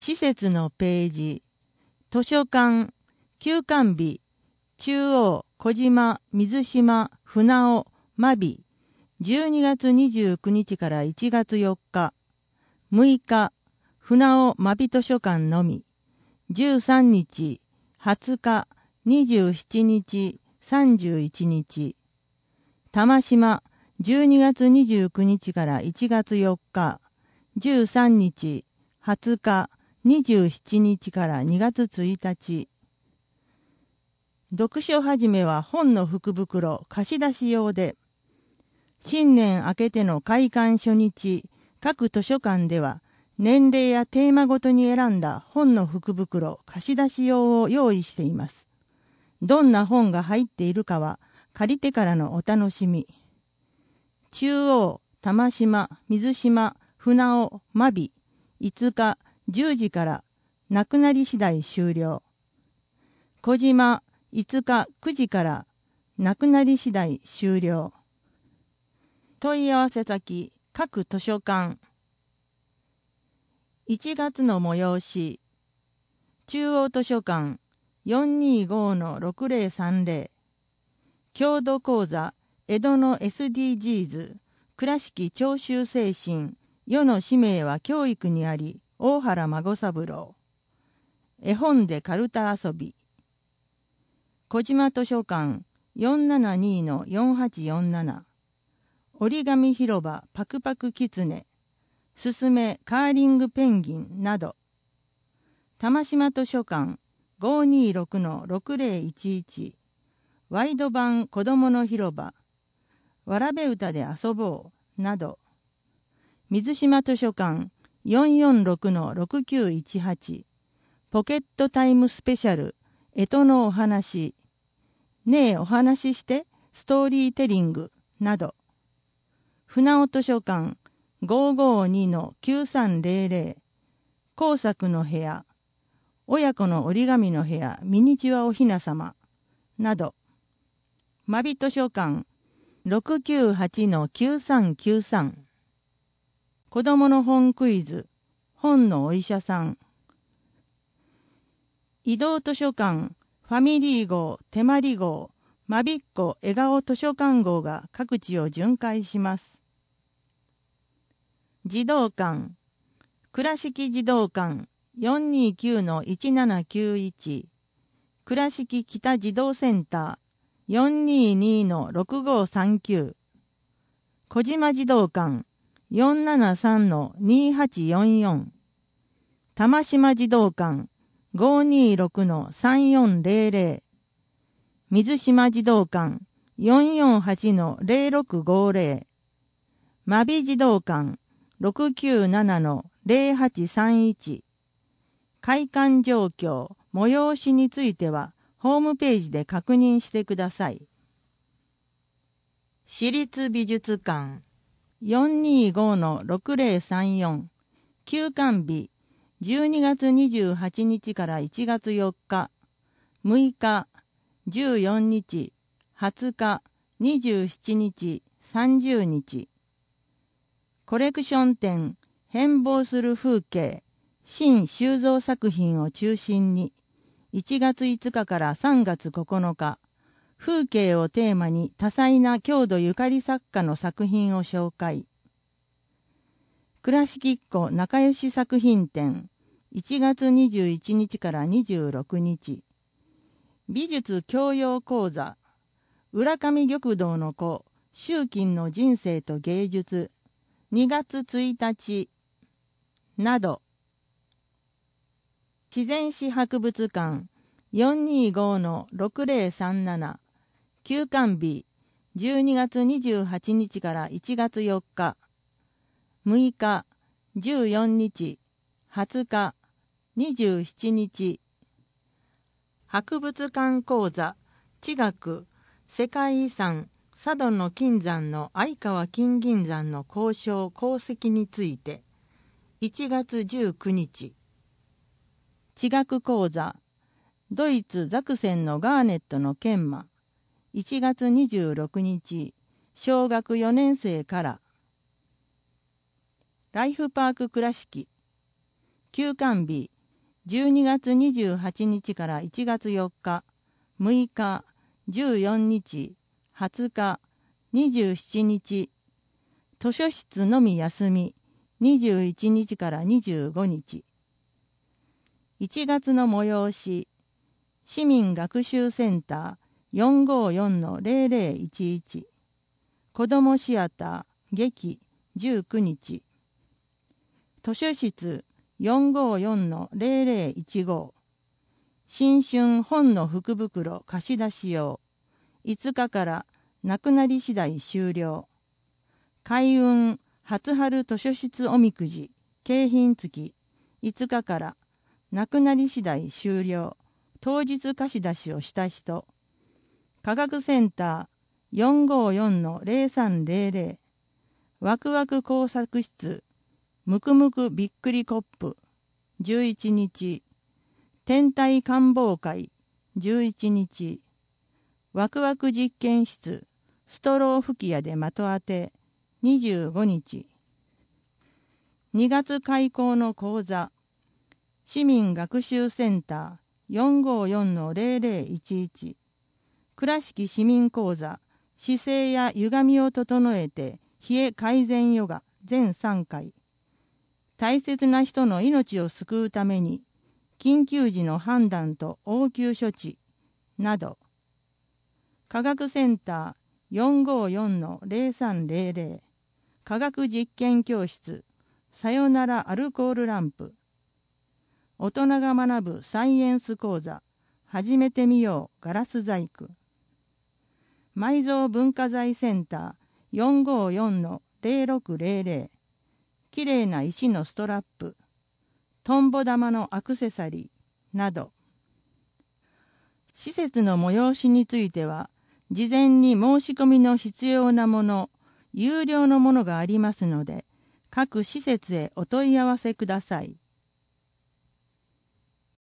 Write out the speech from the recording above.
施設のページ、図書館、休館日、中央、小島、水島、船尾、真備、12月29日から1月4日、6日、船尾真備図書館のみ、13日、20日、27日、31日、玉島、12月29日から1月4日、13日、20日、27日から2月1日。読書始めは本の福袋貸し出し用で、新年明けての開館初日、各図書館では年齢やテーマごとに選んだ本の福袋貸し出し用を用意しています。どんな本が入っているかは借りてからのお楽しみ。中央、玉島、水島、船尾、真備、5日、10時からなくなり次第終了。小島、5日、9時からなくなり次第終了。問い合わせ先、各図書館。1月の催し、中央図書館 425-6030 郷土講座江戸の SDGs 倉敷徴収精神世の使命は教育にあり大原孫三郎絵本でかるた遊び小島図書館 472-4847 折り紙広場パクパクキツネすすめカーリングペンギンなど玉島図書館 526-6011 ワイド版子どもの広場わらべ歌で遊ぼうなど水島図書館 446-6918 ポケットタイムスペシャル干支のお話ねえお話ししてストーリーテリングなど船尾図書館 552-9300 工作の部屋親子の折り紙の部屋ミニチュアおひなさまなど真備図書館 698-9393 子どもの本クイズ本のお医者さん移動図書館ファミリー号手まり号まびっこ笑顔図書館号が各地を巡回します。児童館倉敷児童館 429-1791 倉敷北児童センター 422-6539 小島児童館 473-2844 玉島児童館 526-3400 水島児童館 448-0650 真備児童館 697-0831 開館状況催しについてはホームページで確認してください。市立美術館 425-6034 休館日12月28日から1月4日6日14日20日27日30日コレクション展変貌する風景新収蔵作品を中心に1月5日から3月9日風景をテーマに多彩な郷土ゆかり作家の作品を紹介倉敷っ子仲良し作品展1月21日から26日美術教養講座浦上玉堂の子周金の人生と芸術2月1日など自然史博物館 425-6037 休館日12月28日から1月4日6日14日20日27日博物館講座地学世界遺産佐渡の金山の相川金銀山の考証功績について1月19日地学講座ドイツザクセンのガーネットの研磨1月26日小学4年生からライフパーク倉敷休館日 12月28日から1月4日、6日、14日、20日、27日、図書室のみ休み、21日から25日。1月の催し、市民学習センター 454-0011、子どもシアター劇19日、図書室 454-0015、新春本の福袋貸し出し用、5日からなくなり次第終了。開運初春図書室おみくじ景品付き、5日からなくなり次第終了。当日貸し出しをした人。科学センター 454-0300、ワクワク工作室むくむくびっくりコップ11日、天体観望会11日、ワクワク実験室ストロー吹き矢で的当て25日。2月開講の講座、市民学習センター 454-0011、倉敷市民講座、姿勢や歪みを整えて冷え改善ヨガ全3回、大切な人の命を救うために緊急時の判断と応急処置など。科学センター 454-0300、科学実験教室さよならアルコールランプ、大人が学ぶサイエンス講座始めてみようガラス細工、埋蔵文化財センター 454-0600、きれいな石のストラップ、トンボ玉のアクセサリーなど。施設の催しについては事前に申し込みの必要なもの、有料のものがありますので各施設へお問い合わせください。